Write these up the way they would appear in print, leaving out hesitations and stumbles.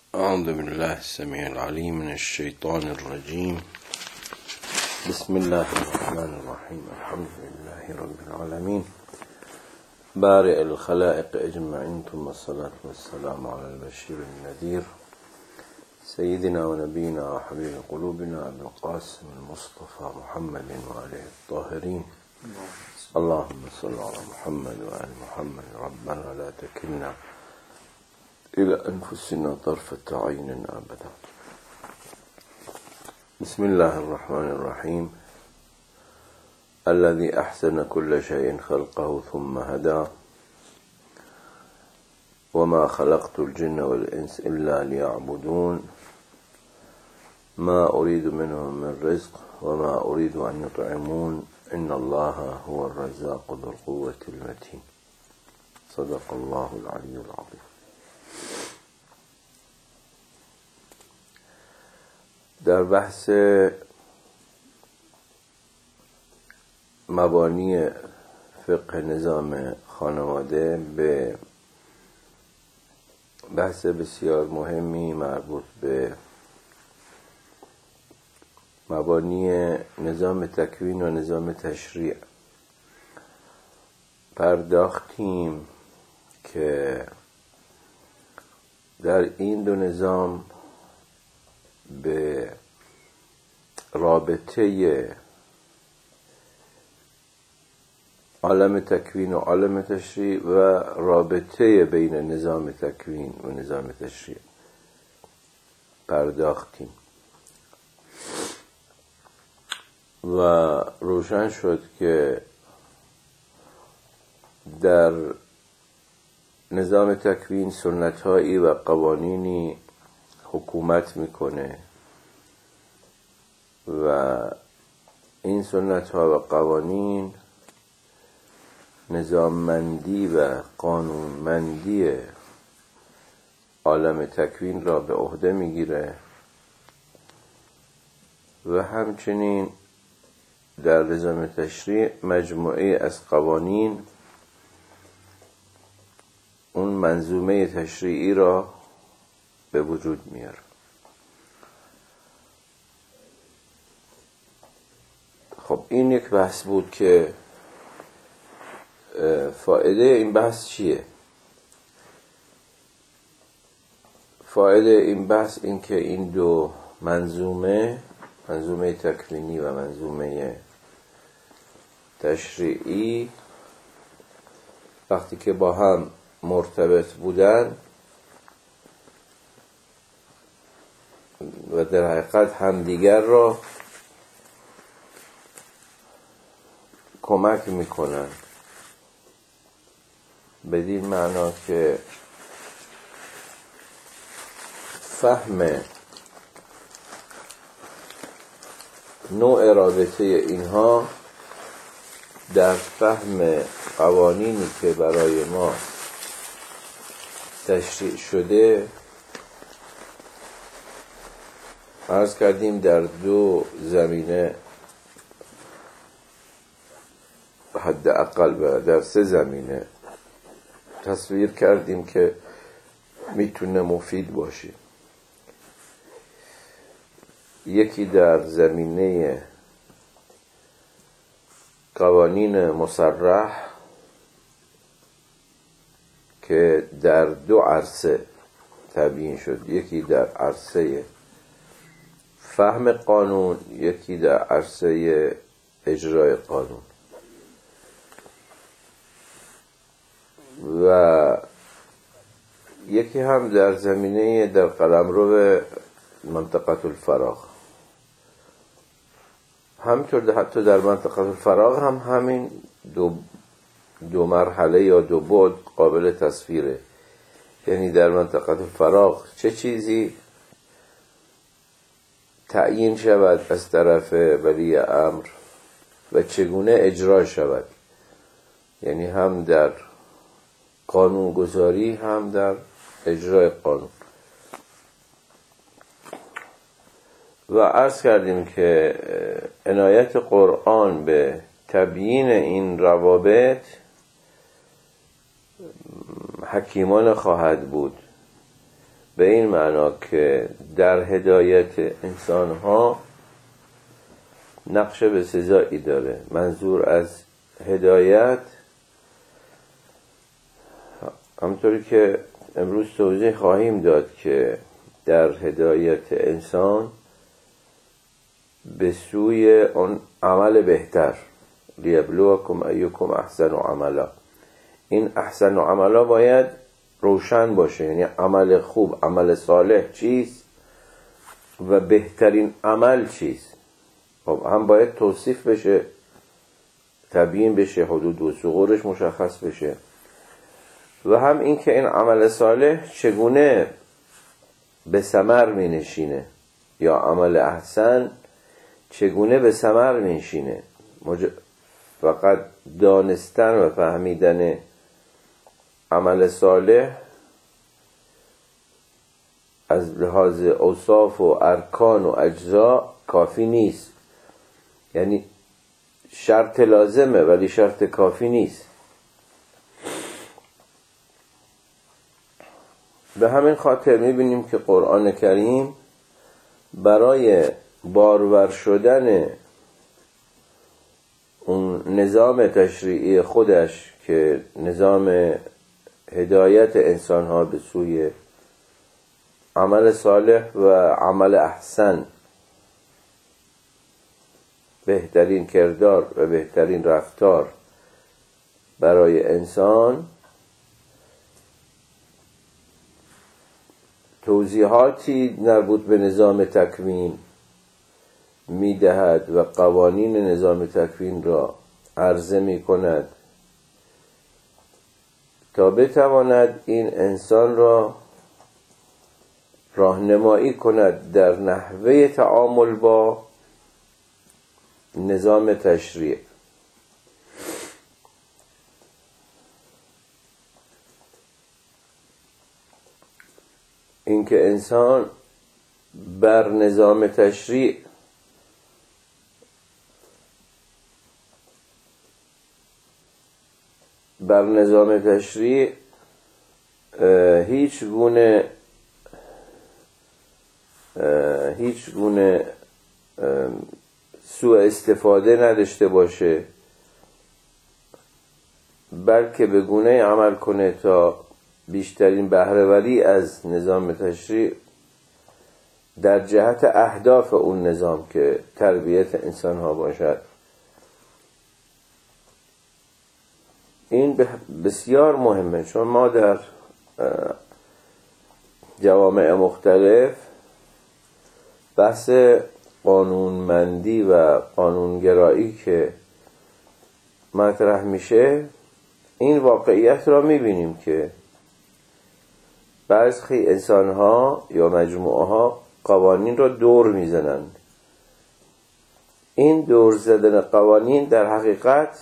أعوذ بالله السميع العليم من الشيطان الرجيم. بسم الله الرحمن الرحيم. الحمد لله رب العالمين بارئ الخلائق أجمعين، ثم الصلاة والسلام على البشير النذير سيدنا ونبينا وحبيب قلوبنا أبي القاسم المصطفى محمد وآله الطاهرين. اللهم صل على محمد وآل محمد. ربنا لا تكلنا إلى أنفسنا طرفة عين أبدا. بسم الله الرحمن الرحيم. الذي أحسن كل شيء خلقه ثم هدى، وما خلقت الجن والإنس إلا ليعبدون، ما أريد منهم من رزق وما أريد أن يطعمون، إن الله هو الرزاق ذو القوة المتين. صدق الله العلي العظيم. در بحث مبانی فقه نظام خانواده به بحث بسیار مهمی مربوط به مبانی نظام تکوین و نظام تشریع پرداختیم که در این دو نظام به رابطه عالم تکوین و عالم تشریع و رابطه بین نظام تکوین و نظام تشریع پرداختیم و روشن شد که در نظام تکوین سنت‌هایی و قوانینی حکومت میکنه و این سنت‌ها و قوانین نظاممندی و قانونمندی عالم تکوین را به عهده میگیره و همچنین در نظام تشریع مجموعه از قوانین اون منظومه تشریعی را به وجود میاره. خب این یک بحث بود که فایده این بحث چیه؟ فایده این بحث این که این دو منظومه تکوینی و منظومه تشریعی وقتی که با هم مرتبط بودن و در حقیقت همدیگر را کمک میکنن، بدین معنا که فهم نوع رابطه اینها در فهم قوانینی که برای ما تشریع شده، عرض کردیم در دو زمینه، حداقل و در سه زمینه تصویر کردیم که میتونه مفید باشه. یکی در زمینه قوانین مصرح که در دو عرصه تبیین شد، یکی در عرصه فهم قانون، یکی در عرصه اجرای قانون، و یکی هم در زمینه در قلمرو منطقه الفراغ. همینطور حتی در منطقه الفراغ هم همین دو مرحله یا دو بعد قابل تصویره. یعنی در منطقه الفراغ چه چیزی تعیین شود از طرف ولی امر و چگونه اجرا شود، یعنی هم در قانون گذاری هم در اجرای قانون. و عرض کردیم که عنایت قرآن به تبیین این روابط حکیمانه خواهد بود به این معنا که در هدایت انسانها نقش بسزایی داره. منظور از هدایت همطوری که امروز توضیح خواهیم داد که در هدایت انسان به سوی اون عمل بهتر، لیبلوکم ایکم احسن عملا، این احسن عملا باید روشن باشه، یعنی عمل خوب، عمل صالح چیست و بهترین عمل چیست. خب هم باید توصیف بشه، تبیین بشه، حدود و ثغورش مشخص بشه، و هم این که این عمل صالح چگونه به ثمر می نشینه یا عمل احسن چگونه به ثمر می نشینه. فقط دانستن و فهمیدن عمل صالح از لحاظ اوصاف و ارکان و اجزا کافی نیست، یعنی شرط لازمه ولی شرط کافی نیست. به همین خاطر میبینیم که قرآن کریم برای بارور شدن اون نظام تشریعی خودش که نظام هدایت انسانها به سوی عمل صالح و عمل احسن، بهترین کردار و بهترین رفتار برای انسان، توضیحاتی مربوط به نظام تکوین میدهد و قوانین نظام تکوین را عرضه می کند تا بتواند این انسان را راهنمایی کند در نحوه تعامل با نظام تشریع. اینکه انسان بر نظام تشریع هیچ گونه سوء استفاده نداشته باشه، بلکه به گونه عمل کنه تا بیشترین بهره‌وری از نظام تشریع در جهت اهداف اون نظام که تربیت انسان ها باشد. این بسیار مهمه، چون ما در جوامع مختلف بحث قانونمندی و قانونگرایی که مطرح میشه، این واقعیت را میبینیم که بعضی انسان ها یا مجموعه ها قوانین را دور میزنند. این دور زدن قوانین در حقیقت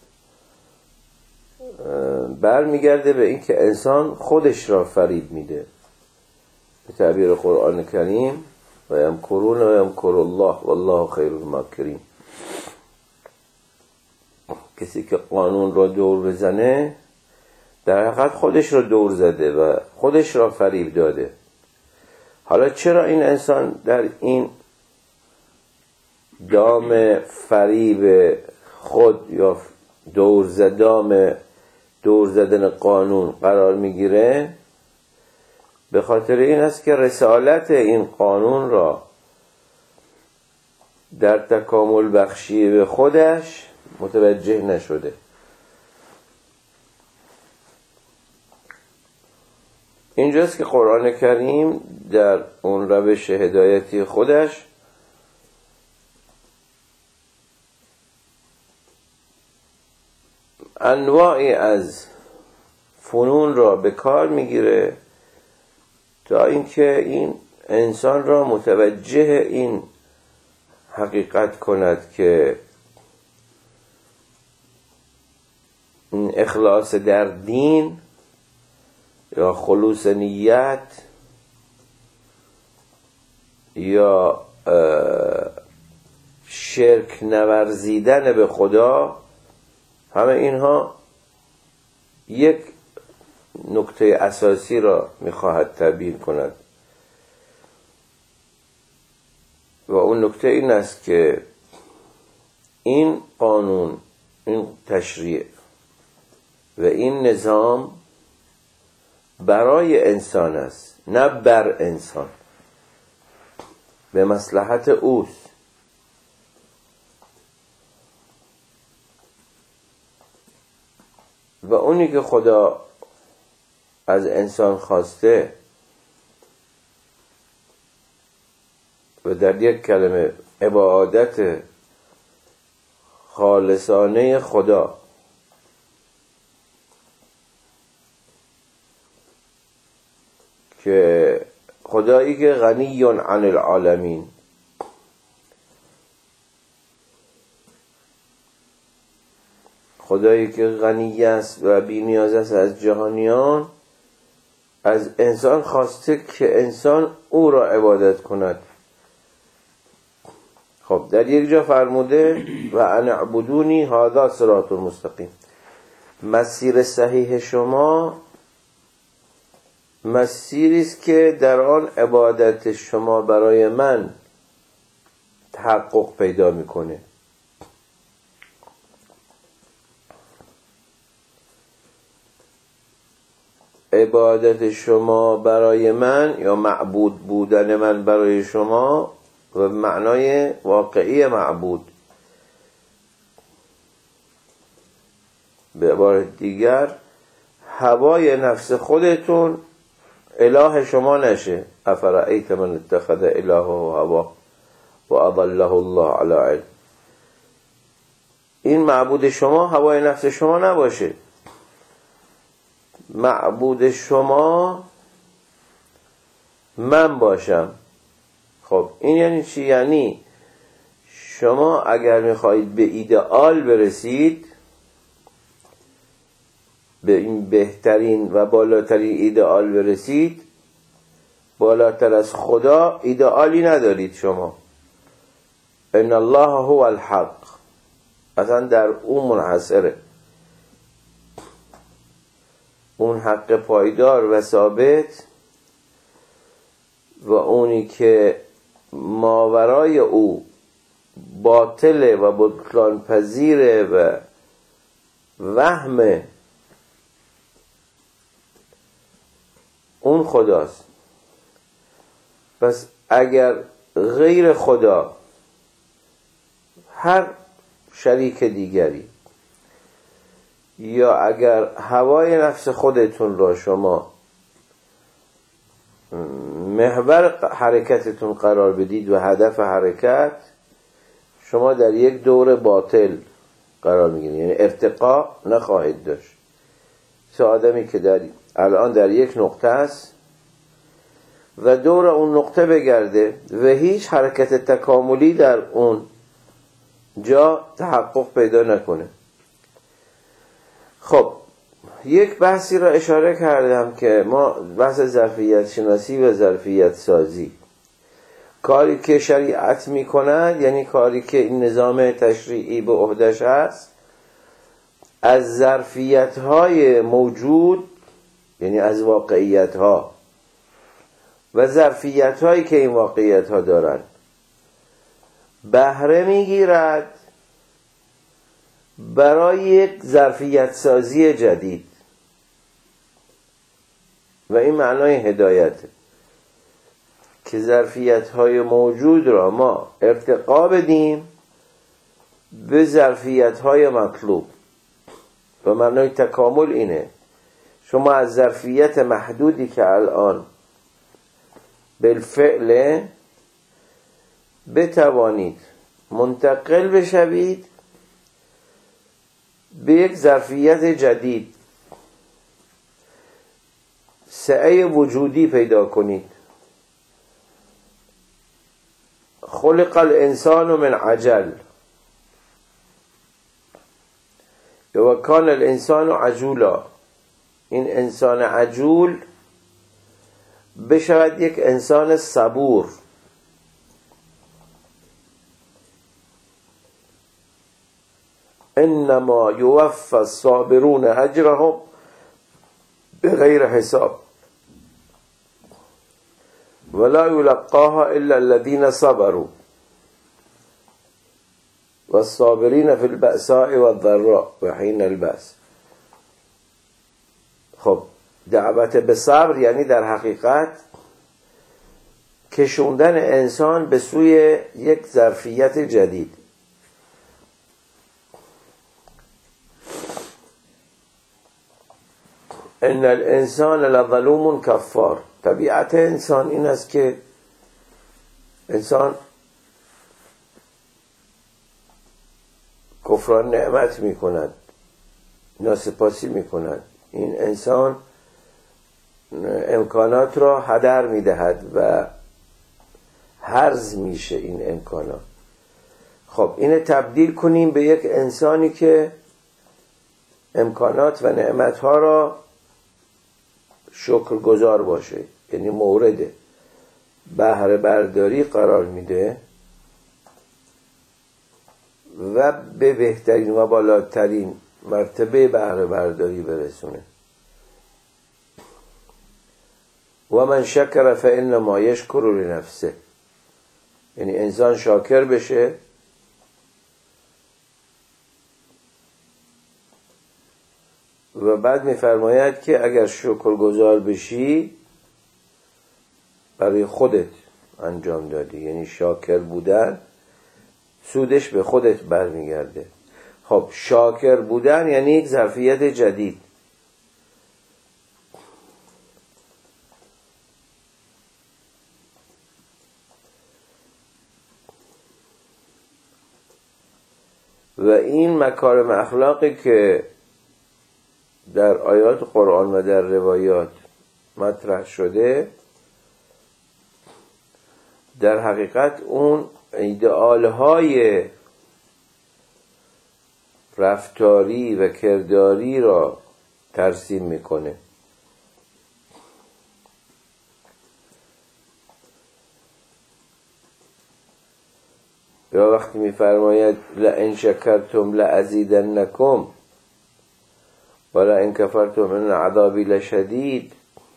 برمیگرده به این که انسان خودش را فریب میده. به تعبیر قرآن کریم و یمکرون و یمکر الله والله خیر الماکرین. کسی که قانون را دور بزنه در حقیقت خودش را دور زده و خودش را فریب داده. حالا چرا این انسان در این دام فریب خود یا دور زدن قانون قرار میگیره؟ به خاطر این است که رسالت این قانون را در تکامل بخشی به خودش متوجه نشده. اینجاست که قرآن کریم در اون روش هدایتی خودش انواعی از فنون را به کار میگیره تا اینکه این انسان را متوجه این حقیقت کند که این اخلاص در دین یا خلوص نیت یا شرک نورزیدن به خدا، همه اینها یک نکته اساسی را میخواهد تبیین کند اون نکته این است که این قانون، این تشریع و این نظام برای انسان است، نه بر انسان، به مصلحت اوست. و اونی که خدا از انسان خواسته و در یک کلمه عبادت خالصانه خدا، که خدایی که غنی عن العالمین، خدایی که غنی است و بی نیاز است از جهانیان، از انسان خواسته که انسان او را عبادت کند. خب در یک جا فرموده و ان اعبدونی هذا صراط مستقیم، مسیر صحیح شما مسیری است که در آن عبادت شما برای من تحقق پیدا میکنه. عبادت شما برای من یا معبود بودن من برای شما و معنای واقعی معبود، به عبارت دیگر هوای نفس خودتون اله شما نشه. افرأیت من اتخذ الهه هواه و اضله الله علی علم. این معبود شما هوای نفس شما نباشه. معبود شما من باشم. خب این یعنی چی؟ یعنی شما اگر میخواهید به ایدئال برسید، به این بهترین و بالاترین ایدئال برسید، بالاتر از خدا ایدئالی ندارید شما. ان الله هو الحق، اصلا در اون منحصره، اون حق پایدار و ثابت و اونی که ماورای او باطله و بطلان پذیره و وهمه، اون خداست. پس اگر غیر خدا، هر شریک دیگری، یا اگر هوای نفس خودتون را شما محور حرکتتون قرار بدید و هدف حرکت، شما در یک دور باطل قرار میگیرید، یعنی ارتقا نخواهید داشت. چه آدمی که الان در یک نقطه است و دور اون نقطه بگرده و هیچ حرکت تکاملی در اون جا تحقق پیدا نکنه. خب یک بحثی را اشاره کردم که ما بحث ظرفیت شناسی و ظرفیت سازی، کاری که شریعت میکنند، یعنی کاری که این نظام تشریعی به عهده‌اش هست، از ظرفیت‌های موجود، یعنی از واقعیت‌ها و ظرفیت‌هایی که این واقعیت‌ها دارند، بهره میگیرد برای یک ظرفیت سازی جدید. و این معنای هدایته که ظرفیت‌های موجود را ما ارتقا بدیم به ظرفیت‌های مطلوب. و معنای تکامل اینه شما از ظرفیت محدودی که الان بالفعل بتوانید منتقل بشوید به یک ظرفیت جدید، سعه وجودی پیدا کنید. خلق الانسان من عجل و کان الانسان عجولا. این انسان عجول بشود یک انسان صبور. انما یوفى الصابرون اجرهم بغیر حساب ولا یلقاها الا الذين صبروا و الصابرین فی البأساء و الضراء و حین البأس. خب دعوت به صبر یعنی در حقیقت کشوندن انسان به سوی یک ظرفیت جدید. ان الانسان لظلوم کفار. طبیعت انسان این است که انسان کفران نعمت می کند، ناسپاسی می کند. این انسان امکانات را هدر می دهد و هرز میشه این امکانات. خب اینه تبدیل کنیم به یک انسانی که امکانات و نعمتها را شکرگزار باشه، یعنی مورد بهره برداری قرار میده و به بهترین و بالاترین مرتبه بهره برداری برسونه. و من شکر فانما یشکر لنفسه، یعنی انسان شاکر بشه و بعد می‌فرماید که اگر شکرگزار بشی برای خودت انجام دادی، یعنی شاکر بودن سودش به خودت برمیگرده. خب شاکر بودن یعنی یک ظرفیت جدید. و این مکارم اخلاقی که در آیات قرآن و در روایات مطرح شده در حقیقت اون ایدئالهای رفتاری و کرداری را ترسیم میکنه. یا وقتی میفرماید لئن شکرتم لازیدنکم و لئن کفرتم ان عذابی لشدید،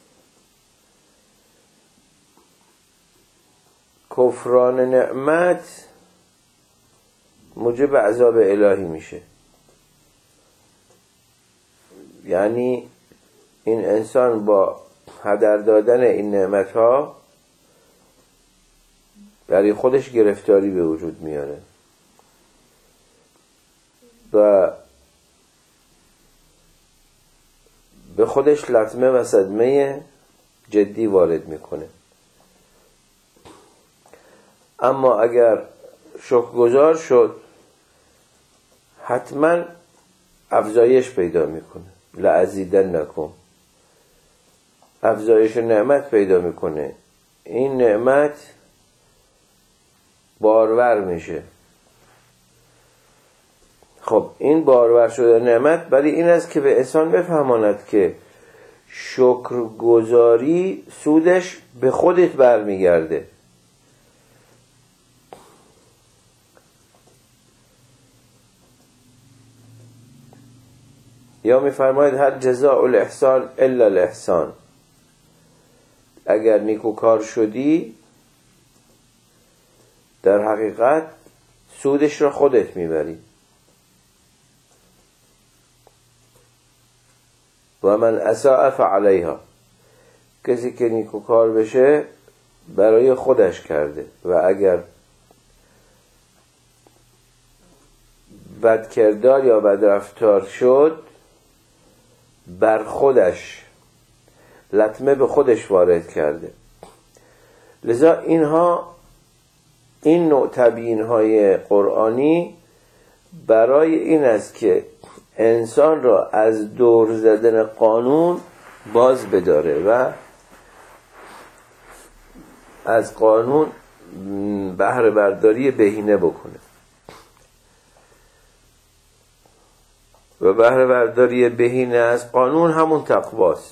کفران نعمت موجب عذاب الهی میشه. یعنی این انسان با هدر دادن این نعمت ها برای خودش گرفتاری به وجود میاره و به خودش لطمه و صدمه جدی وارد میکنه. اما اگر شکرگزار شد حتما افزایش پیدا میکنه. لازیدنکم، افزایش نعمت پیدا میکنه. این نعمت بارور میشه. خب این بارور شده نعمت برای این است که به انسان بفهماند که شکرگزاری سودش به خودت برمیگرده. یا میفرماید هر جزاء الاحسان الا الاحسان، اگر نیکوکار شدی در حقیقت سودش را خودت میبری. و من اساء فعلیها، کسی که نیکوکار بشه برای خودش کرده و اگر بدکردار یا بدرفتار شد بر خودش، لطمه به خودش وارد کرده. لذا این نوع تبیین های قرآنی برای این است که انسان را از دور زدن قانون باز بداره و از قانون بهره برداری بهینه بکنه. و بهره برداری بهینه از قانون همون تقواست.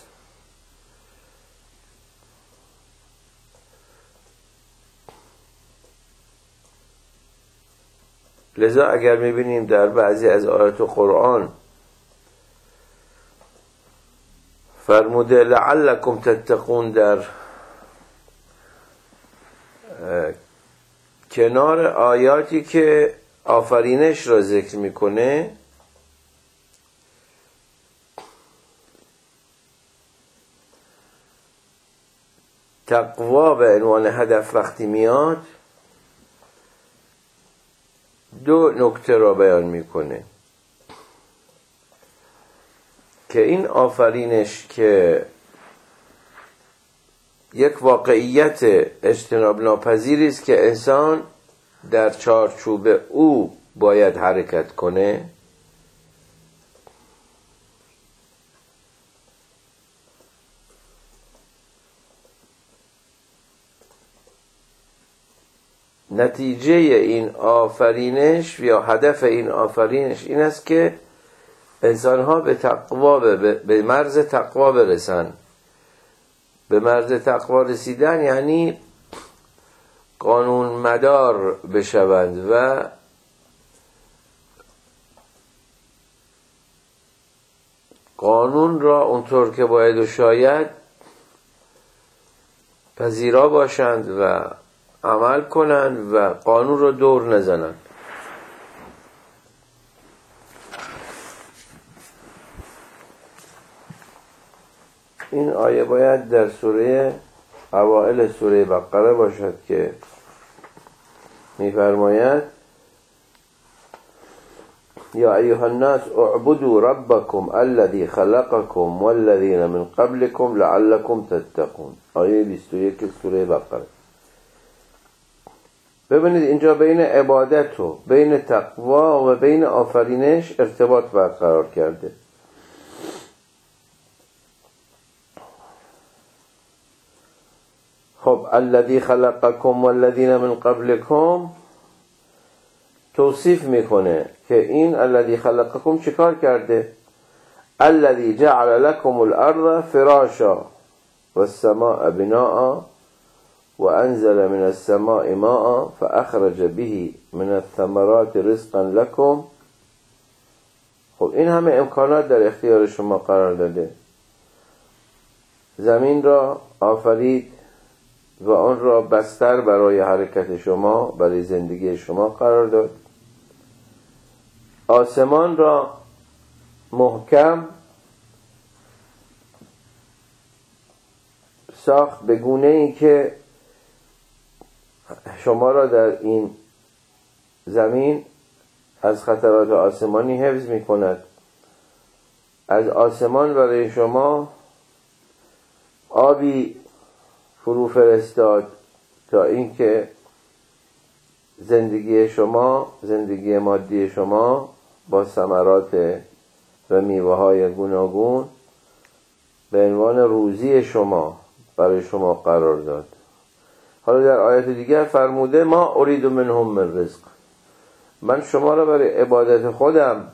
لذا اگر میبینیم در بعضی از آیات قرآن فرموده لعلکم تتقون، در کنار آیاتی که آفرینش را ذکر میکنه، تقوا به عنوان هدف وقتی میاد دو نکته را بیان میکنه که این آفرینش که یک واقعیت اجتناب ناپذیری است که انسان در چارچوب او باید حرکت کنه، نتیجه این آفرینش یا هدف این آفرینش این است که انسان‌ها به تقوا به مرز تقوا برسن. به مرز تقوا رسیدن یعنی قانون مدار بشوند و قانون را اونطور که باید و شاید پذیرا باشند و عمل کنند و قانون را دور نزنند. این آیه باید در اوائل سوره بقره باشد که می‌فرماید یا ایها الناس اعبدوا ربکم الذی خلقکم والذین من قبلکم لعلکم تتقون. آیه 21 سوره بقره. ببینید اینجا بین عبادت و بین تقوا و بین آفرینش ارتباط برقرار کرده. خب الذی خلقکم والذین من قبلکم توصیف میکنه که این الذی خلقکم چیکار کرده؟ الذی جعل لكم الارض فراشا والسماء بناء وانزل من السماء ماء فاخرج به من الثمرات رزقا لكم. خب این همه امکانات در اختیار شما قرار داده. زمین را آفرید و آن را بستر برای حرکت شما، برای زندگی شما قرار داد. آسمان را محکم ساخت به گونه ای که شما را در این زمین از خطرات آسمانی حفظ می کند. از آسمان برای شما آبی فرو فرستاد تا اینکه زندگی شما، زندگی مادی شما با ثمرات و میوه‌های گوناگون به عنوان روزی شما برای شما قرار داد. حالا در آیت دیگر فرموده ما ارید منهم من رزق، من شما را برای عبادت خودم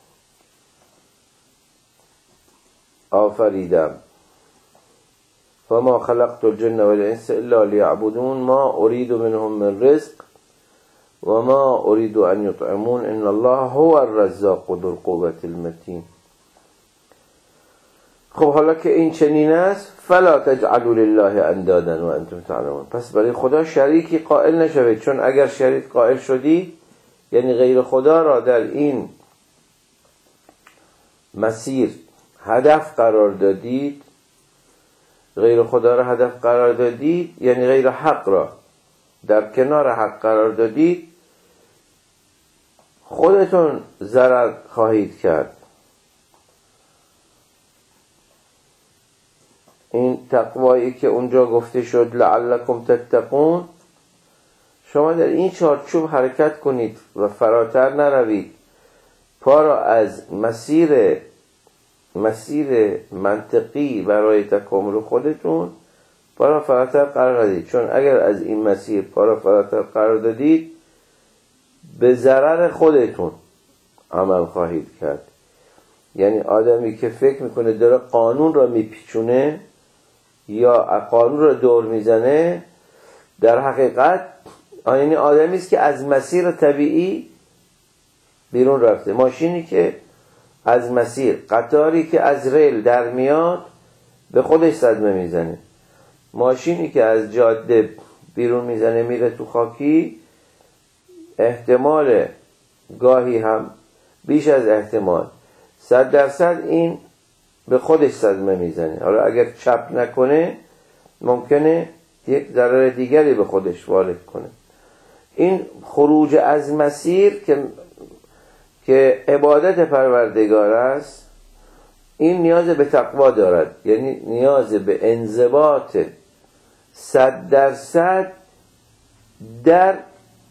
آفریدم. فما خلقت الجن والانس الا ليعبدون ما اريد منهم من رزق وما اريد ان يطعمون ان الله هو الرزاق ذو القوة المتين. خب حالا که این چنین است فلا تجعلوا لله اندادا وانتم تعلمون، پس برای خدا شریکی قائل نشوید، چون اگر شریک قائل شدی یعنی غیر خدا را در این مسیر هدف قرار دادید، غیر خدا را هدف قرار دادید یعنی غیر حق را در کنار حق قرار دادید، خودتون ضرر خواهید کرد. این تقوایی که اونجا گفته شد لعلکم تتقون، شما در این چارچوب حرکت کنید و فراتر نروید، پا را از مسیر منطقی برای تکامل خودتون پا را فراتر قرار دادید، چون اگر از این مسیر پا را فراتر قرار دادید به ضرر خودتون عمل خواهید کرد. یعنی آدمی که فکر میکنه داره قانون را میپیچونه یا قانون را دور میزنه، در حقیقت یعنی آدمی است که از مسیر طبیعی بیرون رفته. ماشینی که از مسیر، قطاری که از ریل در میاد به خودش صدمه میزنه. ماشینی که از جاده بیرون میزنه میره تو خاکی، احتمال گاهی هم بیش از احتمال 100% این به خودش صدمه میزنه. حالا اگر چپ نکنه ممکنه یک ضرر دیگری به خودش وارد کنه. این خروج از مسیر که عبادت پروردگار است، این نیاز به تقوا دارد، یعنی نیاز به انضباط 100% در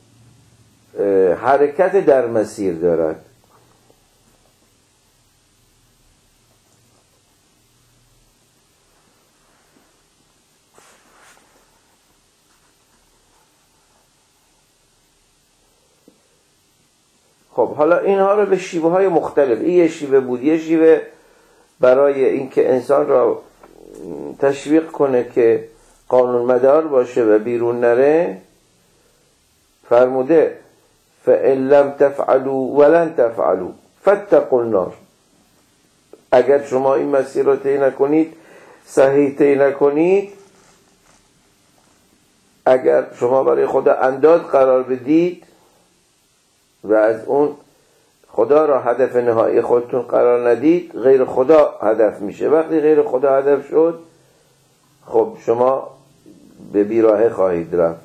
حرکت در مسیر دارد. خب حالا اینها رو به شیوه های مختلف، این یه شیوه بود، یه شیوه برای اینکه انسان را تشویق کنه که قانون مدار باشه و بیرون نره، فرموده فَإِن لَمْ تَفْعَلُوا وَلَنْ تَفْعَلُوا فَاتَّقُوا النَّارَ. اگر شما این مسیر رو طی نکنید، صحیح طی نکنید، اگر شما برای خدا انداد قرار بدید و از اون خدا را هدف نهایی خودتون قرار ندید، غیر خدا هدف میشه. وقتی غیر خدا هدف شد، خب شما به بیراهه خواهید رفت،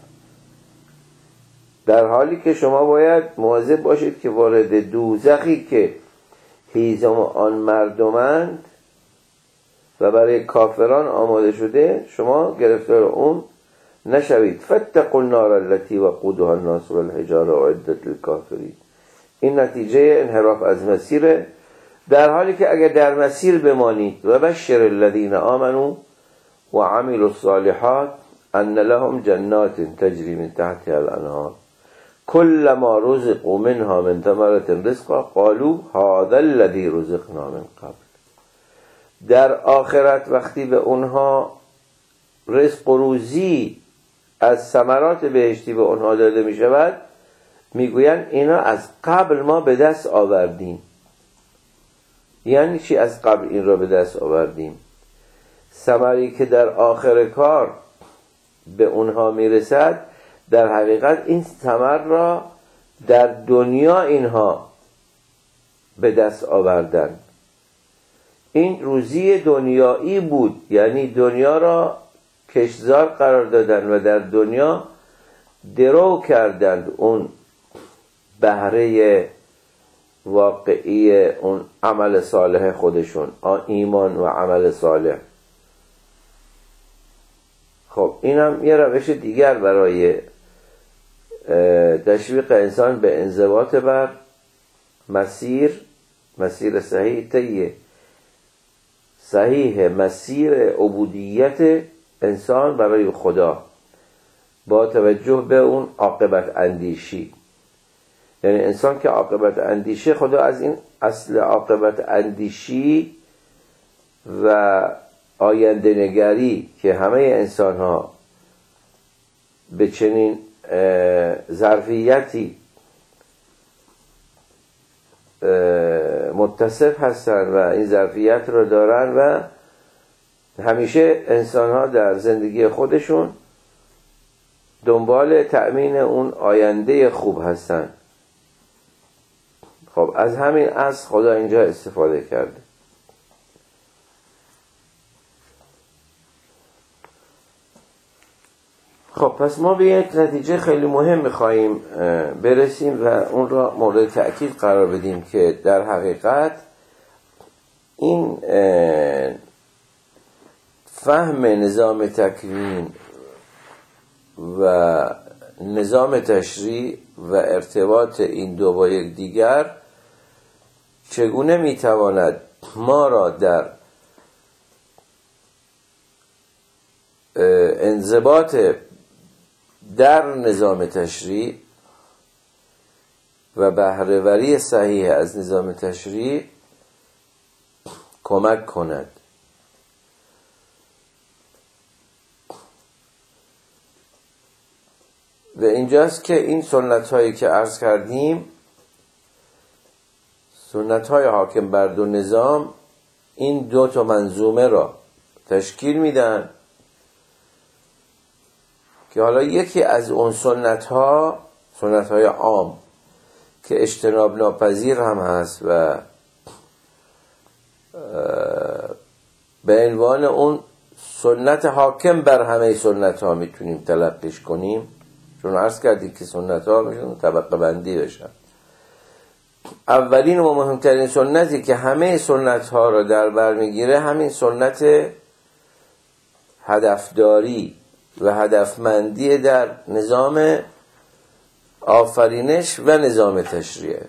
در حالی که شما باید مواظب باشید که وارد دوزخی که هیزم آن مردمند و برای کافران آماده شده، شما گرفتار اون نشوید. فاتقوا النار التي وقودها الناس والحجاره اعدت للکافرین. این نتیجه انحراف از مسیره، در حالی که اگر در مسیر بمانید و بشر الذین آمنوا و عملوا الصالحات ان لهم جنات تجری من تحتها الانهار كلما رزقوا منها من ثمرة رزقا قالوا هذا الذي رزقنا من قبل. در آخرت وقتی به اونها رزق و روزی از ثمرات بهشتی به اونها داده می شود، میگویند اینا از قبل ما به دست آوردیم. یعنی چی از قبل این را به دست آوردیم؟ ثمری که در آخر کار به اونها میرسد، در حقیقت این ثمر را در دنیا اینها به دست آوردن. این روزی دنیایی بود، یعنی دنیا را کشتزار قرار دادن و در دنیا درو کردند اون بهره واقعی اون عمل صالح خودشون، ایمان و عمل صالح. خب این هم یه روش دیگر برای تشویق انسان به انضباط بر مسیر صحیح، طی صحیح مسیر عبودیت انسان برای خدا با توجه به اون عاقبت اندیشی. یعنی انسان که عاقبت اندیشه، خدا از این اصل عاقبت اندیشی و آینده نگری که همه انسان ها به چنین ظرفیتی متصف هستن و این ظرفیت رو دارن و همیشه انسان ها در زندگی خودشون دنبال تأمین اون آینده خوب هستن. خب از همین اصل خدا اینجا استفاده کرده. خب پس ما به یک نتیجه خیلی مهم می‌خوایم برسیم و اون را مورد تأکید قرار بدیم که در حقیقت این فهم نظام تکوین و نظام تشریع و ارتباط این دو با یک دیگر چگونه میتواند ما را در انضباط در نظام تشریع و بهره‌وری صحیح از نظام تشریع کمک کند. و اینجاست که این سنت هایی که عرض کردیم، سنت های حاکم بر دو نظام، این دو تا منظومه را تشکیل میدن که حالا یکی از اون سنت های عام که اجتناب ناپذیر هم هست و به عنوان اون سنت حاکم بر همه سنت ها میتونیم تلقیش کنیم، چون عرض کردیم که سنت ها میشون طبقه بندی بشن. اولین و مهمترین سنتی که همه سنت ها رو در بر میگیره همین سنت هدفداری و هدفمندی در نظام آفرینش و نظام تشریع.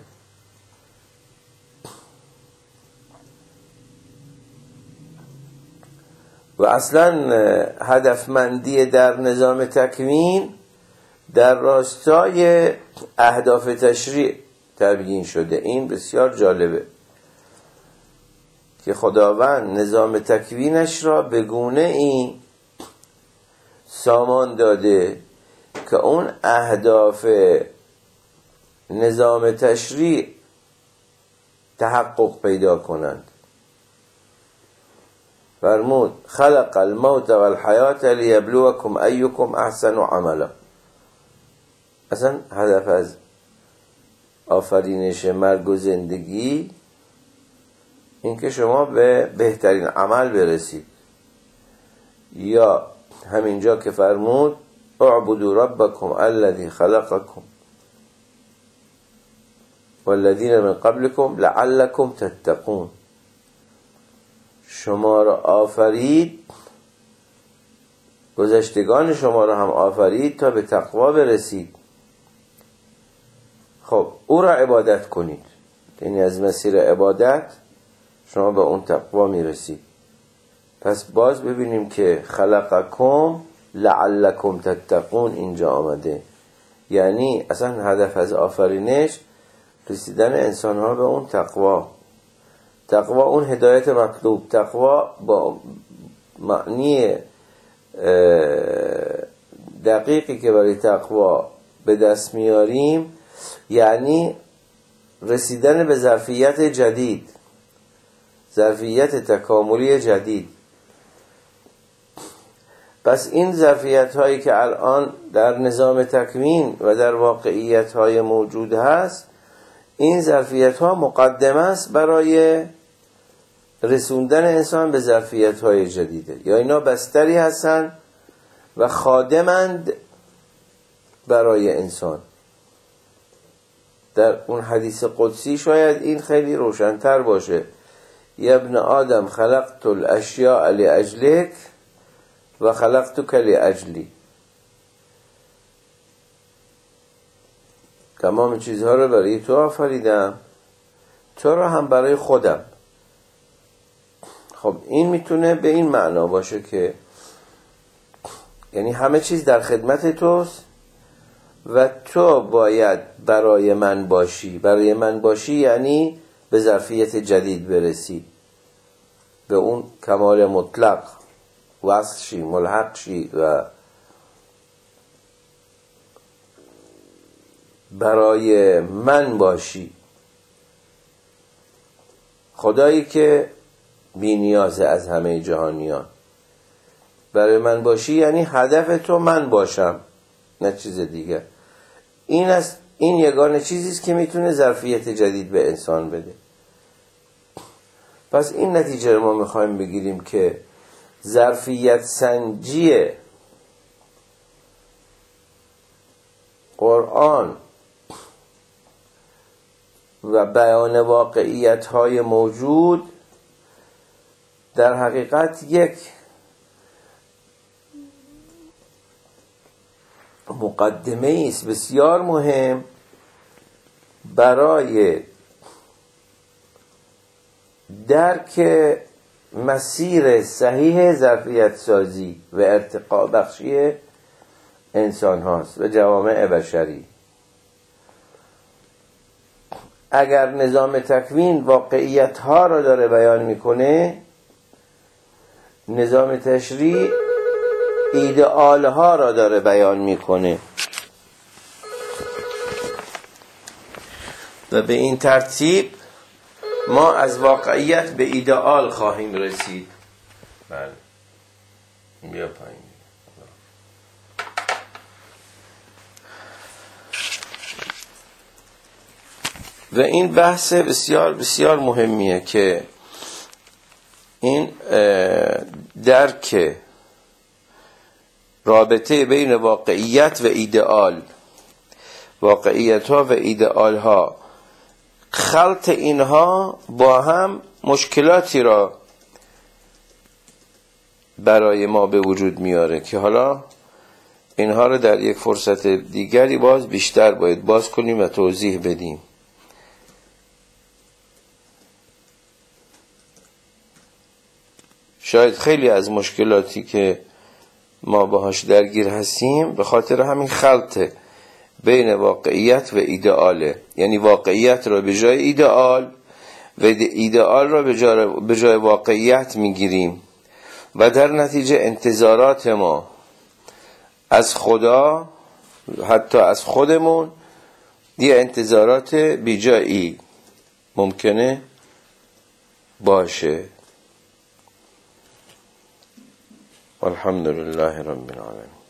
و اصلا هدفمندی در نظام تکوین در راستای اهداف تشریع تبیین شده. این بسیار جالبه که خداوند نظام تکوینش را به گونه این سامان داده که اون اهداف نظام تشریع تحقق پیدا کنند. فرمود خلق الموت والحیات لیبلوکم ایکم احسن عملا. اصلا هدف از آفرینش مرگ و زندگی این که شما به بهترین عمل برسید، یا همینجا که فرمود اعبدوا ربکم الذی خلقکم والذین من قبلکم لعلکم تتقون. شما را آفرید، گذشتگان شما را هم آفرید تا به تقوا برسید. خب او را عبادت کنید، یعنی از مسیر عبادت شما به اون تقوا میرسید. پس باز ببینیم که خلقکم لعلکم تتقون اینجا آمده، یعنی اصلا هدف از آفرینش رسیدن انسان ها به اون تقوا. تقوا اون هدایت مطلوب. تقوا با معنی دقیقی که برای تقوا به دست میاریم یعنی رسیدن به ظرفیت جدید، ظرفیت تکاملی جدید. پس این ظرفیت هایی که الان در نظام تکوین و در واقعیت های موجود هست، این ظرفیت ها مقدمه است برای رسوندن انسان به ظرفیت های جدیده، یا اینا بستری هستن و خادمند برای انسان. در اون حدیث قدسی شاید این خیلی روشن‌تر باشه: یا ابن آدم خلقت الاشیاء لاجلک و خلقتک لاجلی. تمام چیزها رو برای تو آفریدم، تو رو هم برای خودم. خب این میتونه به این معنا باشه که یعنی همه چیز در خدمت توست و تو باید برای من باشی. برای من باشی یعنی به ظرفیت جدید برسی، به اون کمال مطلق وصل شی، ملحق شی و برای من باشی. خدایی که بی نیازه از همه جهانیان. برای من باشی یعنی هدف تو من باشم، نه چیز دیگه. این یگانه چیزیست که میتونه ظرفیت جدید به انسان بده. پس این نتیجه رو ما میخوایم بگیریم که ظرفیت سنجی قرآن و بیان واقعیت های موجود در حقیقت یک مقدمه است بسیار مهم برای درک مسیر صحیح ظرفیت سازی و ارتقا بخشی انسان هاست و جوامع بشری. اگر نظام تکوین واقعیت ها را داره بیان میکنه، نظام تشریع ایدئال ها را داره بیان میکنه و به این ترتیب ما از واقعیت به ایدئال خواهیم رسید. بله بیا پایین. و این بحث بسیار بسیار مهمیه که این درک رابطه بین واقعیت و ایدئال، واقعیت ها و ایدئال ها، خلط اینها با هم مشکلاتی را برای ما به وجود میاره که حالا اینها رو در یک فرصت دیگری باز بیشتر باید باز کنیم و توضیح بدیم. شاید خیلی از مشکلاتی که ما باهاش درگیر هستیم به خاطر همین خلطه بین واقعیت و ایدئاله، یعنی واقعیت را به جای ایدئال و ایدئال را به جای واقعیت میگیریم و در نتیجه انتظارات ما از خدا، حتی از خودمون، یه انتظارات بیجایی ممکنه باشه. الحمدلله رب العالمین.